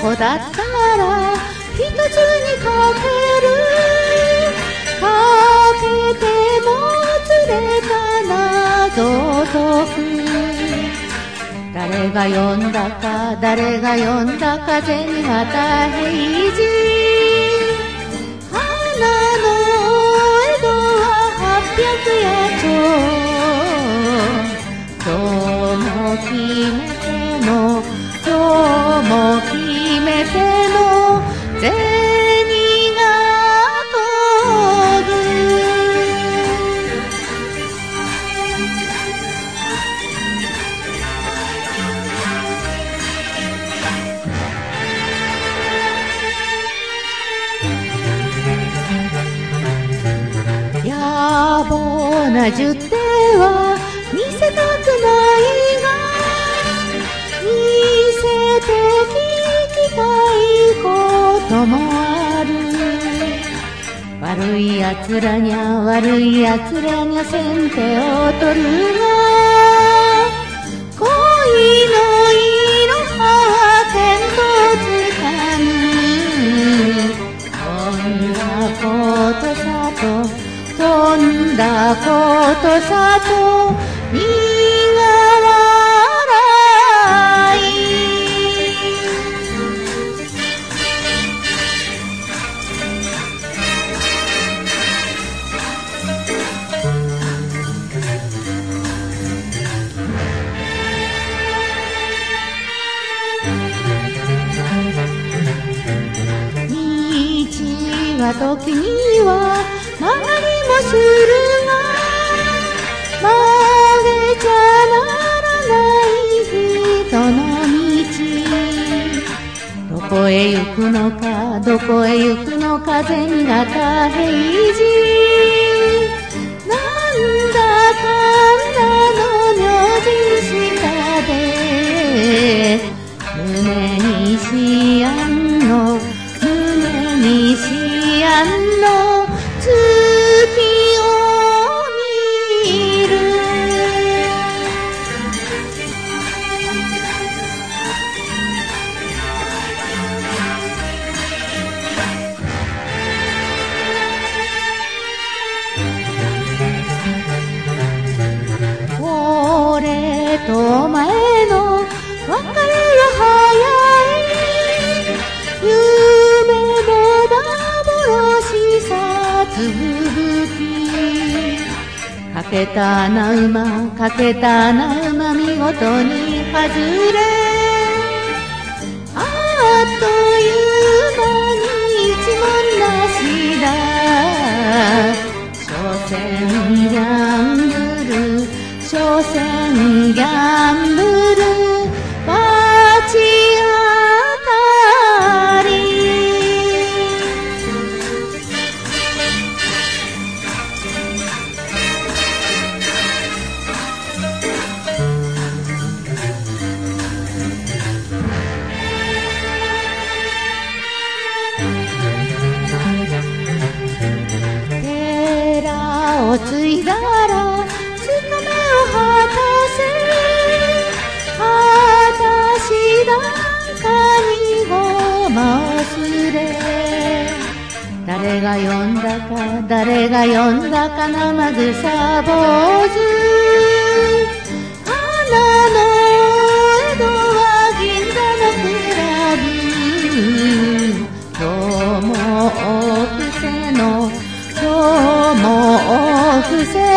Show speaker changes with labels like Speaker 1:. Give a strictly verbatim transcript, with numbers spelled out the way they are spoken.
Speaker 1: 子だったら一つにかける、かけてもつれた謎解く。誰が呼んだか誰が呼んだか銭形平次、花の江戸は八百八丁、今日も決めても今日も決めても銭が飛ぶ。野暮な十手は見せたくないが、見せて聞きたいこともある。悪い奴らにゃ悪い奴らにゃ先手を取るが、恋のいろはは見当つかぬ。飛んだことさと飛んだことさと苦笑い。道は時には曲がりもするが、曲げちゃならない人の道。どこへ行くのかどこへ行くのか銭形平次、なんだかんだの明神下で胸にしやんの胸にしやんの月を見る。俺とお前の別れは早い、夢も幻さつぶき。かけた穴馬かけた穴馬見事に外れ、あっという間に一文なしだ。所詮ギャンブル所詮ギャンブル罰当たり。寺を継いだら務めを果たせ、私なんかにごまをすれ。誰が呼んだか誰が呼んだか生臭坊主、花の江戸は銀座のクラブ。今日もお布施の今日もお布施